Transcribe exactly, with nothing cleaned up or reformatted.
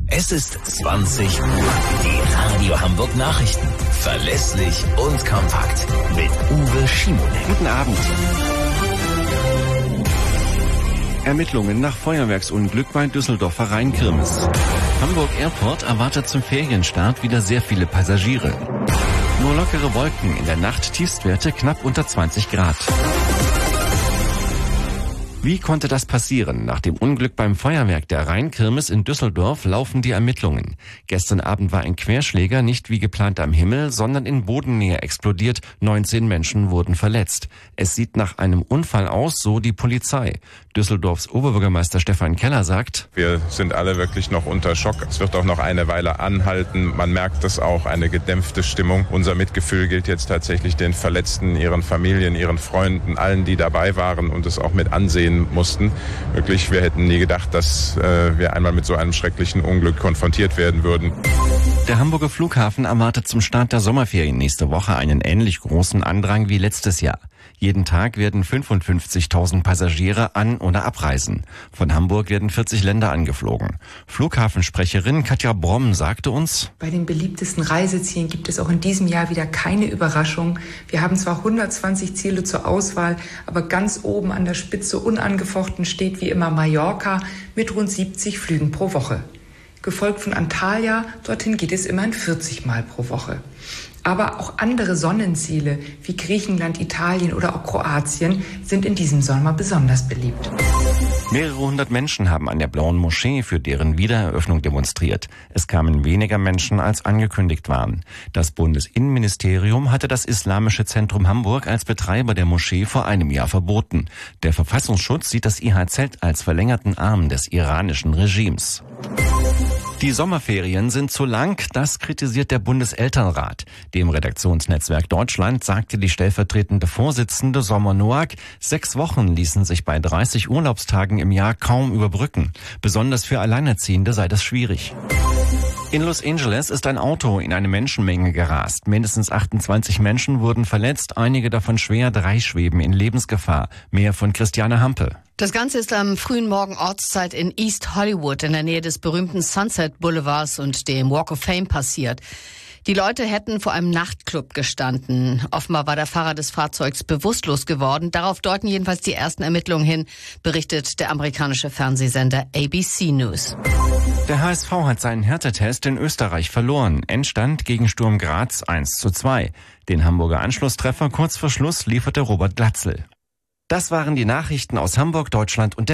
Es ist zwanzig Uhr. Die Radio Hamburg Nachrichten. Verlässlich und kompakt. Mit Uwe Schimonek. Guten Abend. Ermittlungen nach Feuerwerksunglück bei Düsseldorfer Rheinkirmes. Hamburg Airport erwartet zum Ferienstart wieder sehr viele Passagiere. Nur lockere Wolken, in der Nacht Tiefstwerte knapp unter zwanzig Grad. Wie konnte das passieren? Nach dem Unglück beim Feuerwerk der Rheinkirmes in Düsseldorf laufen die Ermittlungen. Gestern Abend war ein Querschläger nicht wie geplant am Himmel, sondern in Bodennähe explodiert. neunzehn Menschen wurden verletzt. Es sieht nach einem Unfall aus, so die Polizei. Düsseldorfs Oberbürgermeister Stefan Keller sagt: Wir sind alle wirklich noch unter Schock. Es wird auch noch eine Weile anhalten. Man merkt es auch, eine gedämpfte Stimmung. Unser Mitgefühl gilt jetzt tatsächlich den Verletzten, ihren Familien, ihren Freunden, allen, die dabei waren und es auch mit ansehen mussten. Wirklich, wir hätten nie gedacht, dass äh, wir einmal mit so einem schrecklichen Unglück konfrontiert werden würden. Der Hamburger Flughafen erwartet zum Start der Sommerferien nächste Woche einen ähnlich großen Andrang wie letztes Jahr. Jeden Tag werden fünfundfünfzigtausend Passagiere an- oder abreisen. Von Hamburg werden vierzig Länder angeflogen. Flughafensprecherin Katja Bromm sagte uns: Bei den beliebtesten Reisezielen gibt es auch in diesem Jahr wieder keine Überraschung. Wir haben zwar hundertzwanzig Ziele zur Auswahl, aber ganz oben an der Spitze unangefochten steht wie immer Mallorca mit rund siebzig Flügen pro Woche. Gefolgt von Antalya, dorthin geht es immerhin vierzig Mal pro Woche. Aber auch andere Sonnenziele wie Griechenland, Italien oder auch Kroatien sind in diesem Sommer besonders beliebt. Mehrere hundert Menschen haben an der Blauen Moschee für deren Wiedereröffnung demonstriert. Es kamen weniger Menschen, als angekündigt waren. Das Bundesinnenministerium hatte das Islamische Zentrum Hamburg als Betreiber der Moschee vor einem Jahr verboten. Der Verfassungsschutz sieht das I H Z als verlängerten Arm des iranischen Regimes. Die Sommerferien sind zu lang, das kritisiert der Bundeselternrat. Dem Redaktionsnetzwerk Deutschland sagte die stellvertretende Vorsitzende Sommer Noack, sechs Wochen ließen sich bei dreißig Urlaubstagen im Jahr kaum überbrücken. Besonders für Alleinerziehende sei das schwierig. In Los Angeles ist ein Auto in eine Menschenmenge gerast. Mindestens achtundzwanzig Menschen wurden verletzt, einige davon schwer, drei schweben in Lebensgefahr. Mehr von Christiane Hampe. Das Ganze ist am frühen Morgen Ortszeit in East Hollywood in der Nähe des berühmten Sunset Boulevards und dem Walk of Fame passiert. Die Leute hätten vor einem Nachtclub gestanden. Offenbar war der Fahrer des Fahrzeugs bewusstlos geworden. Darauf deuten jedenfalls die ersten Ermittlungen hin, berichtet der amerikanische Fernsehsender A B C News. Der H S V hat seinen Härtetest in Österreich verloren. Endstand gegen Sturm Graz eins zu zwei. Den Hamburger Anschlusstreffer kurz vor Schluss lieferte Robert Glatzel. Das waren die Nachrichten aus Hamburg, Deutschland und der